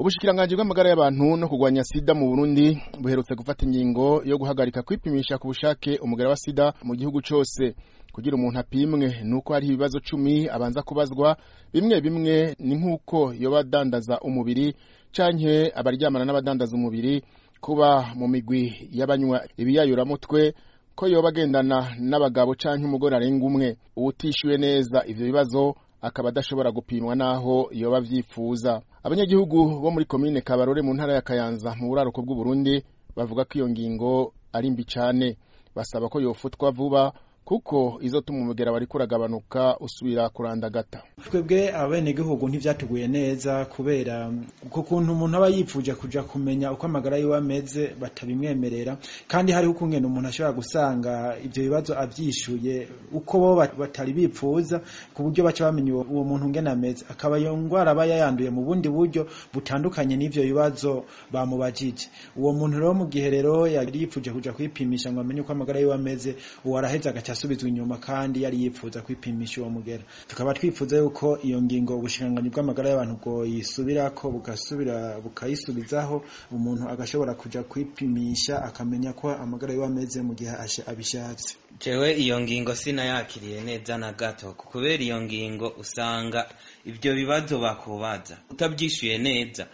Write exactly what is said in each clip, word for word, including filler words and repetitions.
Ubushikiranganji bw'amagara y'abantu no kugwanya sida mu Burundi buherutse gufata ingingo yo guhagarika kwipimisha ku bushake umugera wa sida mu gihugu cose. Kugira umuntu apimwe nuko hari ibibazo cumi abanza kubazwa, bimwe bimwe ni nkuko yoba adandaza umubiri canke abaryamana n'abadandaza umubiri, kuba mu migwi y'abanywa ibiyayuramutwe, ko yoba agendana n'abagabo canke umugore arenga umwe. Uwutishuye neza ivyo bibazo akaba adashobora gupimwa naho yoba vyifuza. Abanyagihugu bo muri komine Kabarore mu ntara ya Kayanza mu buraruko bw'u Burundi bavuga ko iyo ngingo ari mbi cane, basaba ko yofutwa vuba kuko izotuma umugera wari kuragabanuka usubira kurandagata. Twebwe abenegihugu ntivyatuguye neza kubera uko kuntu umuntu aba yipfuje kuja kumenya uko amagara yiwe ameze batabimwemerera, kandi hari ukungene umuntu ashobora gusanga ivyo bibazo avyishuye uko bo batari bipfuza, ku buryo baca bamenya uwo muntu ngene ameze, akaba iyo ngwara aba yayanduye mu bundi buryo butandukanye n'ivyo bibazo bamubajije. Uwo muntu rero mu gihe rero yari yipfuje kuja kwipimisha ngo amenye uko amagara yiwe ameze, uwo araheza agaca asubizwa inyuma kandi yari yipfuza kwipimisha uwo mugera. Tukaba twifuza yuko iyo ngingo ubushikiranganji bw'amagara y'abantu bwo yisubirako bugasubira bukayisubizaho, umuntu agashobora kuja kwipimisha akamenya ko amagara yiwe ameze mu gihe abishatse. Jewe iyo ngingo sinayakiriye neza na gato, kubera iyo ngingo usanga ivyo bibazo bakubaza utabyishuye neza,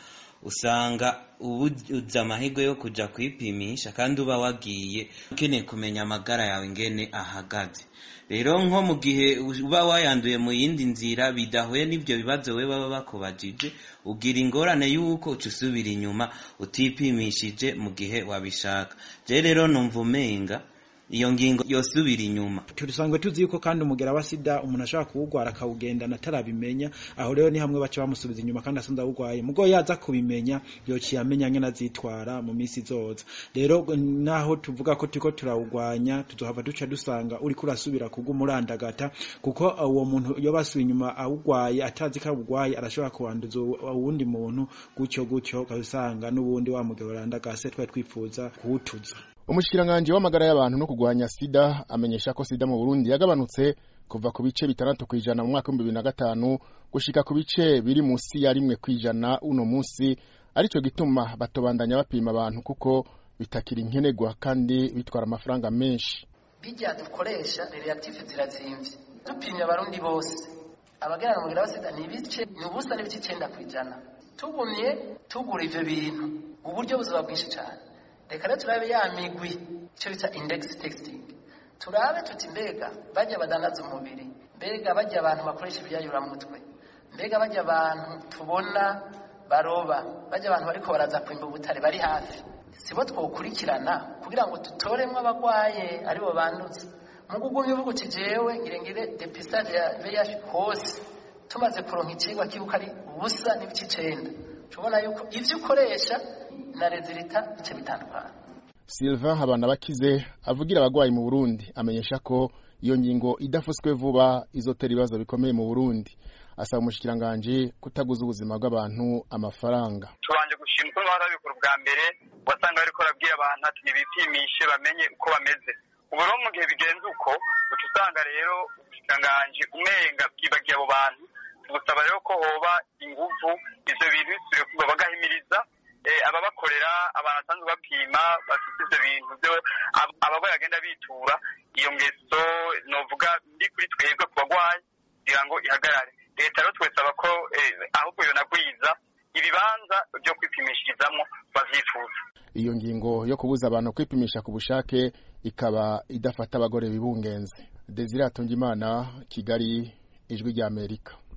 usanga ubuza amahirwe yo kuja kwipimisha kandi uba wagiye ukeneye kumenya amagara yawe ngene ahagaze. Rero nko mu gihe uba wayanduye mu yindi nzira bidahuye n'ivyo bibazo we baba bakubajije, ugira ingorane yuko ucusubira inyuma utipimishije mu gihe wabishaka. Je rero numva umenga iyo ngingo yosubira inyuma. Turisangwe tuzi yuko kandi umugera wa sida umuntu ashaka kuwugwara akawugendana atarabimenya, aho rero ni hamwe baca bamusubiza inyuma kandi asanze awugwaye. Mugo yaza kubimenya yociye amenya ngene azitwara mu misi zoza. Rero naho tuvuga ko turiko turawugwanya, tuzohava duca dusanga uri kurasubira kugumurandagata, kuko uwo muntu yo basuye inyuma awugwaye atazi ko awugwaye arashobora kuwanduza uwundi muntu, gutyo gutyo ukasanga n'ubundi wa mugera urandagase twari twifuza kuwutuza. Umushikiranganji w'amagara y'abantu no kugwanya sida amenyesha ko sida mu Burundi yagabanutse kuva ku bice bitandatu kwijana mu mwaka wa bibiri na gatanu gushika ku bice biri musi ya rimwe kwijana uno musi, arico gituma batobandanya bapima abantu kuko bitakiri nkenegwa kandi bitwara amafaranga menshi. Bijya dukoresha reactive zirazimvye, dupimye abarundi bose abagera mu mugira wa sida ni bice ni ubusa n'ibice icenda kwijana. Tugumye tugura ivyo bintu uburyo buzoba bwinshi cyane. Reka rero turabe ya migwi icyo bita index testing, turabe tuti mbega bajya badandaza umubiri, mbega bajya abantu bakoresha ibyayuramutwe, mbega bajya abantu tubona baroba, bajya abantu bariko baraza kwimba ubutare bari hafi, sibo twokurikirana kugira ngo tutoremwe abagwaye aribo banduza. Mu kugumya uvuga uti jewe ngirengire depistage ya V I H hose tumaze kuronka ikigwa kibuka ari ubusa n'ibice icenda, tubona yuko ivyo ukoresha na rezilita bice bitandukana. Sylvain Habanabakize avugira abagwayi mu Burundi amenyesha ko iyo ngingo idafuswe vuba izotera ibibazo bikomeye mu Burundi. Asaba umushikiranganji kutaguza ubuzima bw'abantu amafaranga. Tubanje gushimwa ko barabikora bwa mbere, wasanga bariko rabwira abantu ati nibipimishe bamenye uko bameze. Ubu rero mu gihe bigenze uko ucusanga rero umushikiranganji umenga bwibagiye abo bantu, tugusaba rero ko hoba inguvu ivyo bintu bisubire kuba bagahimiriza ababakorera abantu basanzwe bapima bafite ivyo bintu byo abagwayi bagenda bitura. Iyo ngeso novuga ndi kuri twebwe ku bagwayi kugira ngo ihagarare. Leta rero twesaba ko ahubwo yo nagwiza ibibanza byo kwipimishirizamwo bavyifuza. Iyo ngingo yo kubuza abantu kwipimisha ku bushake ikaba idafata abagore bibungenze. Desire Atungimana, Kigali, Ijwi rya Amerika.